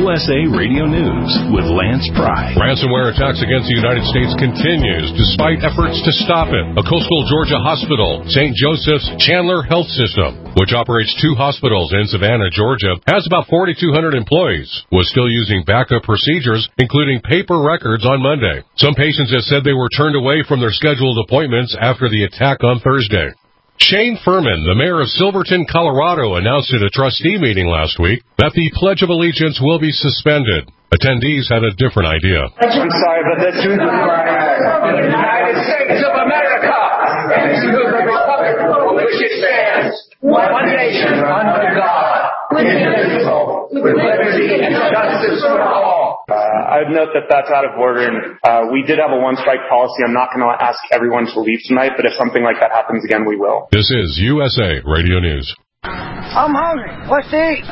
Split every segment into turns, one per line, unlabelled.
USA Radio News with Lance Pry.
Ransomware attacks against the United States continues despite efforts to stop it. A coastal Georgia hospital, St. Joseph's Chandler Health System, which operates 2 hospitals in Savannah, Georgia, has about 4,200 employees, was still using backup procedures, including paper records on Monday. Some patients have said they were turned away from their scheduled appointments after the attack on Thursday. Shane Furman, the mayor of Silverton, Colorado, announced at a trustee meeting last week that the Pledge of Allegiance will be suspended. Attendees had a different idea.
I'm sorry, but the truth of the United States of America and to the republic for which it stands, one nation under God, indivisible, with liberty and justice for all.
I'd note that that's out of order, and we did have a one-strike policy. I'm not going to ask everyone to leave tonight, but if something like that happens again, we will.
This is USA Radio News.
I'm hungry. What's to eat?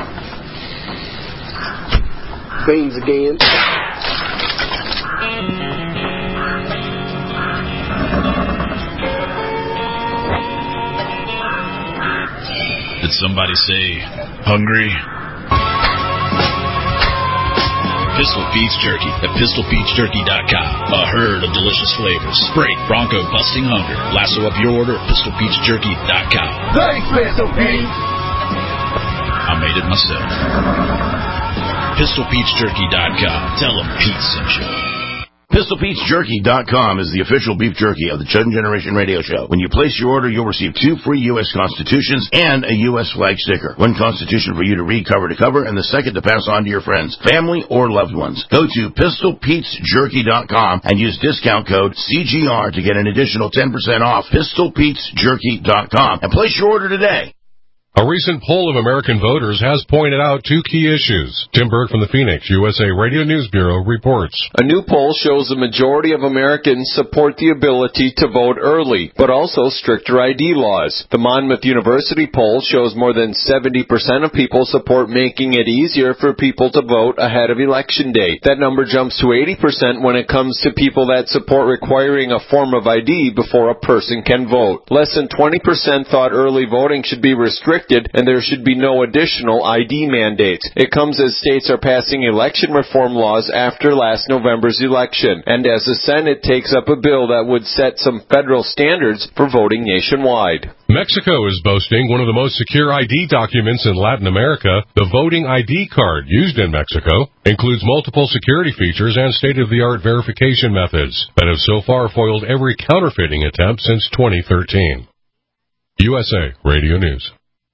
Beans again.
Did somebody say hungry? Pistol Pete's Jerky at PistolPete'sJerky.com. A herd of delicious flavors. Break bronco busting hunger. Lasso up your order at PistolPete'sJerky.com.
Thanks, Pistol Pete.
I made it myself. PistolPete'sJerky.com. Tell them Pete sent you.
PistolPete'sJerky.com is the official beef jerky of the Chudden Generation Radio Show. When you place your order, you'll receive 2 free U.S. Constitutions and a U.S. flag sticker. 1 Constitution for you to read cover to cover, and the second to pass on to your friends, family, or loved ones. Go to PistolPete'sJerky.com and use discount code CGR to get an additional 10% off. PistolPete'sJerky.com and place your order today.
A recent poll of American voters has pointed out 2 key issues. Tim Berg from the Phoenix, USA Radio News Bureau, reports.
A new poll shows the majority of Americans support the ability to vote early, but also stricter ID laws. The Monmouth University poll shows more than 70% of people support making it easier for people to vote ahead of Election Day. That number jumps to 80% when it comes to people that support requiring a form of ID before a person can vote. Less than 20% thought early voting should be restricted and there should be no additional ID mandates. It comes as states are passing election reform laws after last November's election, and as the Senate takes up a bill that would set some federal standards for voting nationwide.
Mexico is boasting one of the most secure ID documents in Latin America. The voting ID card used in Mexico includes multiple security features and state-of-the-art verification methods that have so far foiled every counterfeiting attempt since 2013. USA Radio News.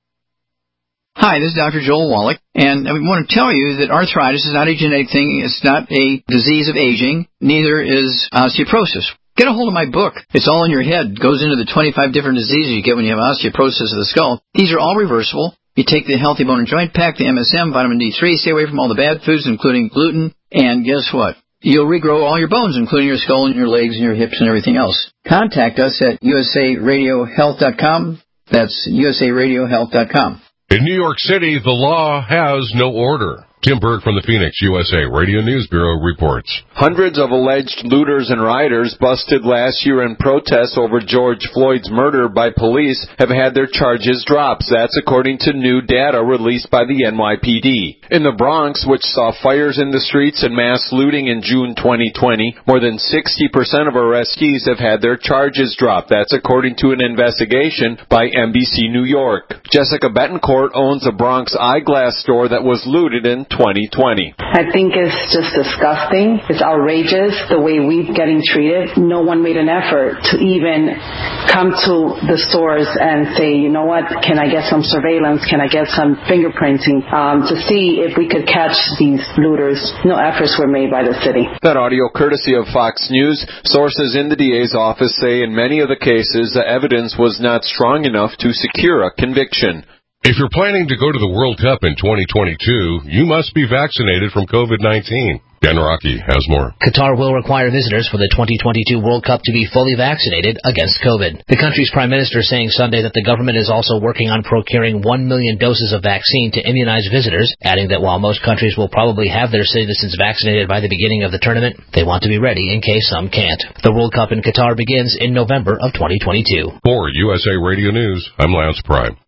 Hi, this is Dr. Joel Wallach, and I want to tell you that arthritis is not a genetic thing. It's not a disease of aging. Neither is osteoporosis. Get a hold of my book. It's all in your head. It goes into the 25 different diseases you get when you have osteoporosis of the skull. These are all reversible. You take the Healthy Bone and Joint Pack, the MSM, vitamin D3, stay away from all the bad foods, including gluten, and guess what? You'll regrow all your bones, including your skull and your legs and your hips and everything else. Contact us at usaradiohealth.com. That's usaradiohealth.com.
In New York City, the law has no order. Tim Berg from the Phoenix, USA Radio News Bureau reports.
Hundreds of alleged looters and rioters busted last year in protests over George Floyd's murder by police have had their charges dropped. That's according to new data released by the NYPD. In the Bronx, which saw fires in the streets and mass looting in June 2020, more than 60% of arrestees have had their charges dropped. That's according to an investigation by NBC New York. Jessica Betancourt owns a Bronx eyeglass store that was looted in 2020.
I think it's just disgusting. It's outrageous the way we're getting treated. No one made an effort to even come to the stores and say, you know what, can I get some surveillance? Can I get some fingerprinting to see if we could catch these looters? No efforts were made by the city.
That audio courtesy of Fox News. Sources in the DA's office say in many of the cases the evidence was not strong enough to secure a conviction.
If you're planning to go to the World Cup in 2022, you must be vaccinated from COVID-19. Dan Rocky has more.
Qatar will require visitors for the 2022 World Cup to be fully vaccinated against COVID. The country's prime minister saying Sunday that the government is also working on procuring 1 million doses of vaccine to immunize visitors, adding that while most countries will probably have their citizens vaccinated by the beginning of the tournament, they want to be ready in case some can't. The World Cup in Qatar begins in November of 2022.
For USA Radio News, I'm Lance Prime.